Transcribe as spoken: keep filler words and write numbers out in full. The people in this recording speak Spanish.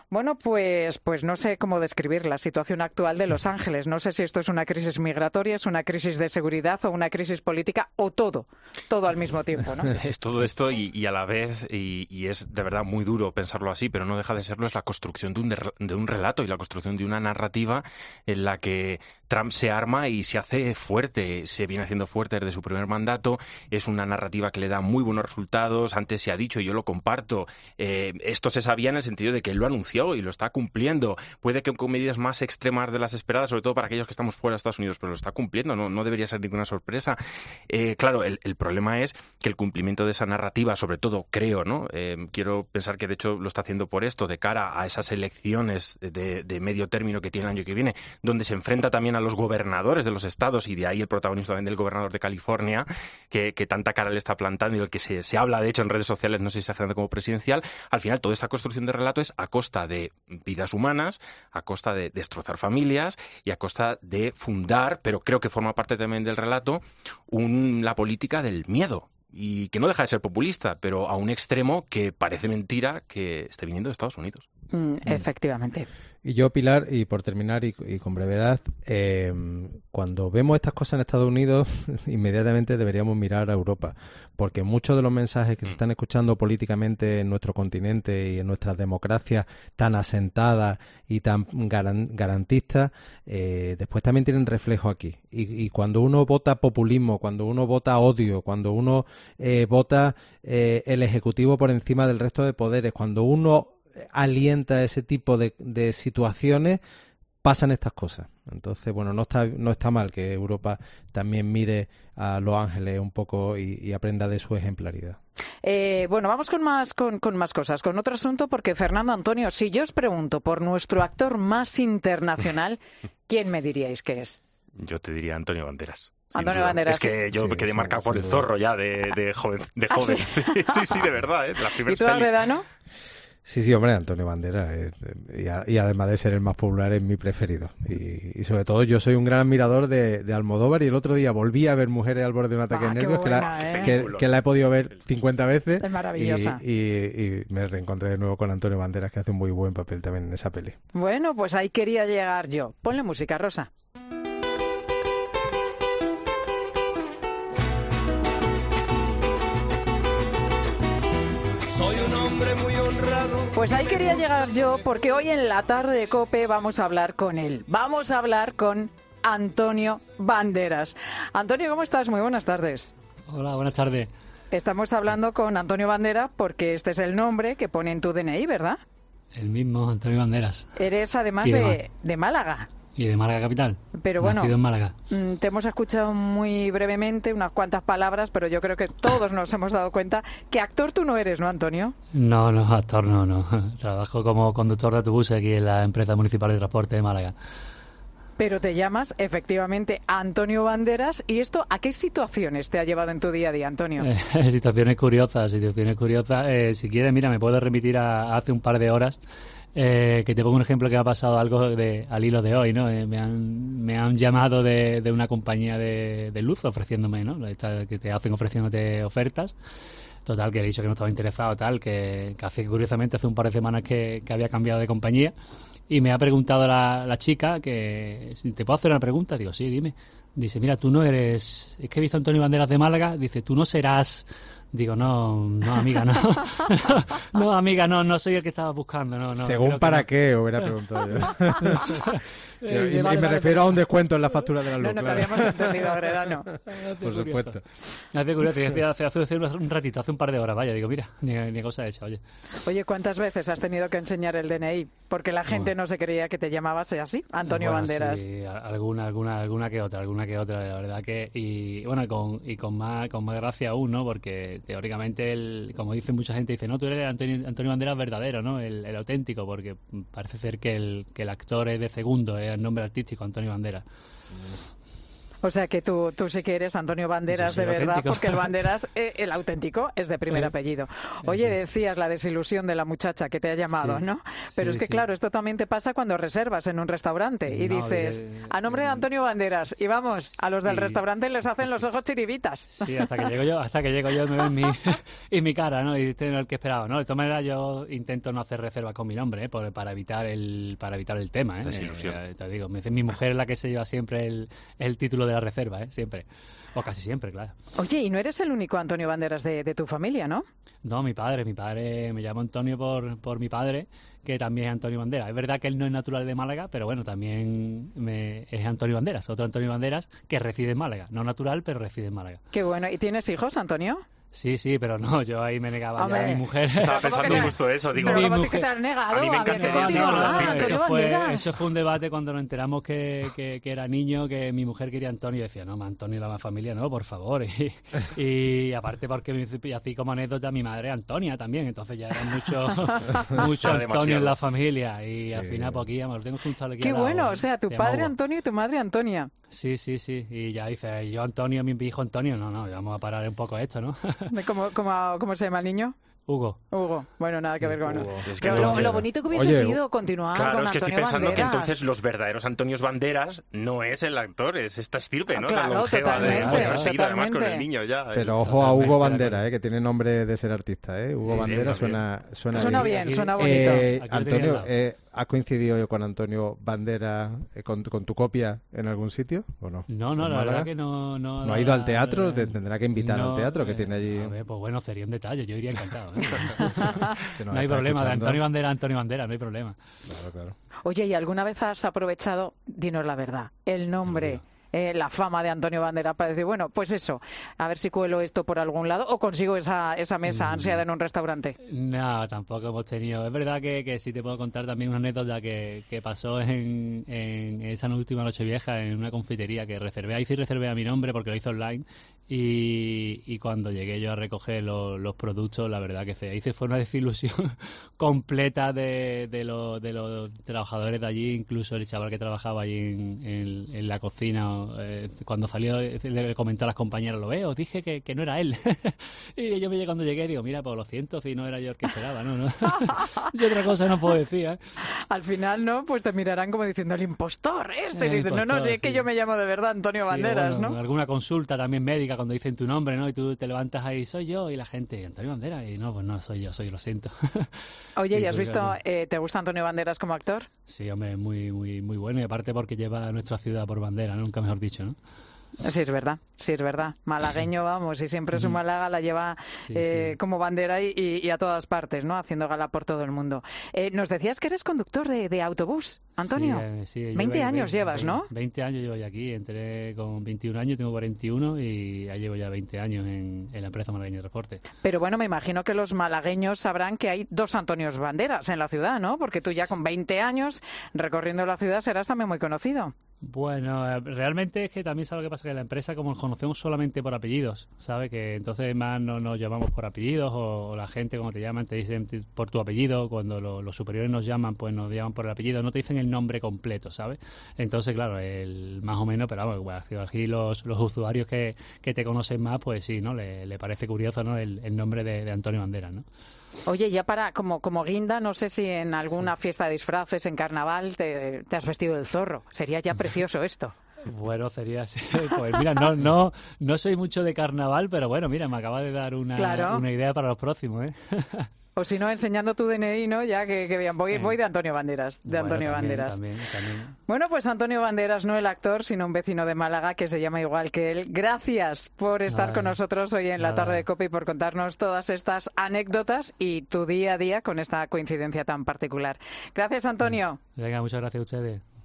Bueno, pues, pues no sé cómo describir la situación actual de Los Ángeles. No sé si esto es una crisis migratoria, es una crisis de seguridad o una crisis política o todo, todo al mismo tiempo, ¿no? Es todo esto y, y a la vez, y, y es de verdad muy duro pensarlo así, pero no deja de serlo, es la construcción de un, de un relato y la construcción de una narrativa en la que Trump se arma y se hace fuerte, se viene haciendo fuerte desde su primer mandato. Es una narrativa que le da muy buenos resultados. Antes se ha dicho, y yo lo comparto, eh, esto se sabía en el sentido de que él lo anunció y lo está cumpliendo. Puede que con medidas más extremas de las esperadas, sobre todo para aquellos que estamos fuera de Estados Unidos, pero lo está cumpliendo, no, no debería ser ninguna sorpresa. Eh, claro, el, el problema es que el cumplimiento de esa narrativa, sobre todo creo, ¿no? Eh, quiero pensar que de hecho lo está haciendo por esto, de cara a esas elecciones de, de medio término que tiene el año que viene, donde se enfrenta también a los gobernadores de los estados, y de ahí el protagonismo también del gobernador de California, que, que tanta cara le está plantando y del que se, se habla de hecho en redes sociales, no sé si exagerando como presidencial. Al final toda esta construcción de relato es a costa de vidas humanas, a costa de destrozar familias y a costa de fundar, pero creo que forma parte también del relato, un, la política del miedo. Y que no deja de ser populista, pero a un extremo que parece mentira que esté viniendo de Estados Unidos. Mm, efectivamente. Y yo, Pilar, y por terminar y, y con brevedad, eh, cuando vemos estas cosas en Estados Unidos, inmediatamente deberíamos mirar a Europa, porque muchos de los mensajes que se están escuchando políticamente en nuestro continente y en nuestras democracias tan asentadas y tan garan, garantistas, eh, después también tienen reflejo aquí. Y, y cuando uno vota populismo, cuando uno vota odio, cuando uno eh, vota eh, el Ejecutivo por encima del resto de poderes, cuando uno alienta ese tipo de, de situaciones, pasan estas cosas. Entonces, bueno, no está no está mal que Europa también mire a Los Ángeles un poco y, y aprenda de su ejemplaridad. Eh, bueno, vamos con más con, con más cosas, con otro asunto, porque Fernando Antonio, si yo os pregunto por nuestro actor más internacional, ¿quién me diríais que es? Yo te diría Antonio Banderas. Antonio Banderas. Es que yo sí, me quedé sí, marcado sí, por el sí. zorro ya de, de joven. De ¿Ah, joven. sí? Sí, sí, sí, de verdad. ¿eh? De las ¿Y primeras tú, pelis. Alredano? Sí, sí, hombre, Antonio Banderas. Eh, y, a, y además de ser el más popular, es mi preferido. Y, y sobre todo, yo soy un gran admirador de, de Almodóvar, y el otro día volví a ver Mujeres al borde de un ataque Ah, de qué nervios, que, la, buena, ¿eh? que, que la he podido ver cincuenta veces. Es maravillosa. Y, y, y me reencontré de nuevo con Antonio Banderas, que hace un muy buen papel también en esa peli. Bueno, pues ahí quería llegar yo. Ponle música, Rosa. Soy un hombre muy honrado. Pues ahí quería llegar yo, porque hoy en la tarde de COPE vamos a hablar con él. Vamos a hablar con Antonio Banderas. Antonio, ¿cómo estás? Muy buenas tardes. Hola, buenas tardes. Estamos hablando con Antonio Banderas porque este es el nombre que pone en tu D N I, ¿verdad? El mismo, Antonio Banderas. Eres además Y de de, de Málaga. Y de Málaga capital. Pero bueno, Nacido en Málaga. mm, te hemos escuchado muy brevemente unas cuantas palabras, pero yo creo que todos nos hemos dado cuenta que actor tú no eres, ¿no, Antonio? No, no, actor no, no. Trabajo como conductor de autobús aquí en la empresa municipal de transporte de Málaga. Pero te llamas efectivamente Antonio Banderas. ¿Y esto a qué situaciones te ha llevado en tu día a día, Antonio? Eh, situaciones curiosas, situaciones curiosas. Eh, si quieres, mira, me puedo remitir a, a hace un par de horas. Eh, que te pongo un ejemplo que ha pasado algo de, al hilo de hoy, ¿no? Eh, me, han, me han llamado de, de una compañía de, de luz ofreciéndome, ¿no? Esta, que te hacen ofreciéndote ofertas. Total, que le he dicho que no estaba interesado, tal, que, que hace, curiosamente hace un par de semanas que, que había cambiado de compañía, y me ha preguntado la, la chica que si te puedo hacer una pregunta. Digo, sí, dime. Dice, mira, tú no eres, es que he visto a Antonio Banderas de Málaga. Dice, tú no serás. Digo, no, no, amiga, no. No, amiga, no, no soy el que estabas buscando, no, no. Según para no. qué, hubiera preguntado yo. y, Eh, y vale, me vale, refiero a un descuento en la factura de la luz. No, no te claro. habíamos entendido, Agredano. Por supuesto. Hace curioso, hace, hace, hace, hace un ratito, hace un par de horas, vaya, digo, mira, ni, ni cosa hecha, oye. Oye, ¿cuántas veces has tenido que enseñar el D N I? Porque la gente Bueno. no se creía que te llamabas así, Antonio Bueno, Banderas. Sí, alguna, alguna, alguna que otra, alguna que otra, la verdad que, y bueno, con, y con más, con más gracia aún, ¿no? Porque teóricamente, el, como dice mucha gente, dice, no, tú eres Antonio, Antonio Banderas verdadero, ¿no? El, el auténtico, porque parece ser que el, que el actor es de segundo, es el nombre artístico, Antonio Banderas. O sea que tú, tú sí que eres Antonio Banderas de verdad, auténtico. porque el Banderas, eh, el auténtico, es de primer Eh, apellido. Oye, eso. decías la desilusión de la muchacha que te ha llamado, Sí, ¿no? Pero sí, es que sí. claro, esto también te pasa cuando reservas en un restaurante y No, dices, de- a nombre de de- Antonio Banderas, y vamos, a los del Sí. restaurante les hacen los ojos chiribitas. Sí, hasta que llego yo, hasta que llego yo me ven mi, y mi cara, ¿no? Y estoy en el que esperaba, ¿no? De todas maneras yo intento no hacer reserva con mi nombre, ¿eh? Por- para evitar el para evitar el tema, ¿eh? Desilusión. Eh, te digo, me dice, mi mujer es la que se lleva siempre el, el título de la reserva, ¿eh? Siempre. O casi siempre, claro. Oye, y no eres el único Antonio Banderas de, de tu familia, ¿no? No, mi padre, mi padre, me llamo Antonio por, por mi padre, que también es Antonio Banderas. Es verdad que él no es natural de Málaga, pero bueno, también me, es Antonio Banderas, otro Antonio Banderas que reside en Málaga. No natural, pero reside en Málaga. Qué bueno. ¿Y tienes hijos, Antonio? Sí, sí, pero no, yo ahí me negaba Hombre. ya a mi mujer. Estaba ¿Pero cómo pensando que no? justo eso, digo, Pero mi ¿cómo te, mujer- que te has negado? A mí me Había que encantaría continuar. saber los Ah, títulos. Antonio eso, fue, Banderas. eso fue un debate cuando nos enteramos que, que, que era niño, que mi mujer quería Antonio. Y decía, no, ma, Antonio, la familia, no, por favor. Y, y aparte, porque y así como anécdota, mi madre Antonia también. Entonces ya era mucho, mucho Era Antonio demasiado. en la familia. Y Sí. al final, pues aquí, ya me lo tengo junto aquí Qué al lado, bueno, o sea, tu se padre llama Hugo. Antonio y tu madre Antonia. Sí, sí, sí. Y ya dice, yo Antonio, mi hijo Antonio. No, no, vamos a parar un poco esto, ¿no? ¿Cómo, cómo, cómo se llama el niño? Hugo. Hugo. Bueno, nada que ver con... Hugo. Es que Pero lo, entonces- lo bonito que hubiese Oye, sido continuar Claro, con es que estoy Antonio pensando que Banderas. entonces los verdaderos Antonios Banderas no es el actor, es esta estirpe, ¿no? Ah, claro, Tan longeva de totalmente, de haber seguido además con el totalmente. niño ya. Pero el- ojo a Totalmente Hugo de Bandera, acuerdo. eh, que tiene nombre de ser artista. ¿eh? Hugo Sí, Bandera sí, suena, suena, Suena bien, Aquí- suena bonito. Eh, Aquí lo tenía al Antonio, lado. eh, ¿has coincidido con Antonio Bandera eh, con, con tu copia en algún sitio o no? No, no, ¿En la Málaga? verdad que no... ¿No, ¿No ha ido al teatro? Te tendrá que invitar al teatro que eh, tiene allí. A ver, pues bueno, sería un detalle, yo iría encantado. ¿eh? Si nos No hay está problema, de escuchando. Antonio Bandera, Antonio Bandera, no hay problema. Claro, claro. Oye, ¿y alguna vez has aprovechado, dinos la verdad, el nombre, eh, la fama de Antonio Banderas para decir, bueno, pues eso, a ver si cuelo esto por algún lado o consigo esa, esa mesa Mm. ansiada en un restaurante? No, tampoco hemos tenido. Es verdad que, que sí te puedo contar también una anécdota que, que pasó en, en esa última noche vieja en una confitería que reservé. Ahí sí reservé a mi nombre porque lo hice online. Y, y cuando llegué yo a recoger lo- los productos, la verdad que se hice fue una desilusión completa de, de, los, de los trabajadores de allí, incluso el chaval que trabajaba allí en, en- en la cocina. eh, cuando salió, eh, le comentó a las compañeras, lo veo, dije que, que no era él. Y yo me cuando llegué digo, mira, pues lo siento, si no era yo el que esperaba, ¿no? ¿no? Y otra cosa no puedo decir, ¿eh? Al final, ¿no? Pues te mirarán como diciendo, el impostor este. El Y dices, no, no, impostor, si es que sí. yo me llamo de verdad Antonio Sí, Banderas, bueno, ¿no? Alguna consulta también médica cuando dicen tu nombre, ¿no? Y tú te levantas ahí, soy yo, y la gente, Antonio Banderas, y no, pues no, soy yo, soy yo, lo siento. Oye, Sí, ¿y has pues, visto, claro. eh, te gusta Antonio Banderas como actor? Sí, hombre, muy, muy, muy bueno, y aparte porque lleva a nuestra ciudad por bandera, ¿no? Nunca mejor dicho, ¿no? Sí, es verdad, sí, es verdad. Malagueño, vamos, y siempre su Málaga la lleva Sí, eh, sí. como bandera y, y- y a todas partes, ¿no? Haciendo gala por todo el mundo. Eh, nos decías que eres conductor de, de autobús, Antonio. Sí, eh, sí, llevo veinte ahí años llevas, ¿no? veinte años llevo ya aquí, entré con veintiún años, tengo cuarenta y uno y ya llevo ya veinte años en, en la empresa malagueña de transporte. Pero bueno, me imagino que los malagueños sabrán que hay dos Antonios Banderas en la ciudad, ¿no? Porque tú ya con veinte años recorriendo la ciudad serás también muy conocido. Bueno, eh, realmente es que también sabe lo que pasa, que la empresa como nos conocemos solamente por apellidos, ¿sabe? Que entonces más no nos llamamos por apellidos o, o la gente como te llaman te dicen t- por tu apellido, cuando lo- los superiores nos llaman pues nos llaman por el apellido, no te dicen el nombre completo, ¿sabes? Entonces claro, el, más o menos, pero vamos, bueno, aquí los, los usuarios que, que te conocen más pues sí, ¿no? Le, le parece curioso, ¿no? El, el nombre de, de Antonio Banderas, ¿no? Oye, ya para, como, como guinda, no sé si en alguna fiesta de disfraces, en carnaval, te, te has vestido del zorro. Sería ya precioso esto. Bueno, sería así. Pues mira, no, no, no soy mucho de carnaval, pero bueno, mira, me acaba de dar una, Claro. una idea para los próximos, ¿eh? O si no, enseñando tu D N I, ¿no? Ya que, que vean, voy, Eh. voy de Antonio Banderas, de Bueno, Antonio también, Banderas. También, también. Bueno, pues Antonio Banderas, no el actor, sino un vecino de Málaga que se llama igual que él. Gracias por estar Nada, con nosotros hoy en la nada. tarde de COPE y por contarnos todas estas anécdotas y tu día a día con esta coincidencia tan particular. Gracias, Antonio. Venga, muchas gracias a ustedes.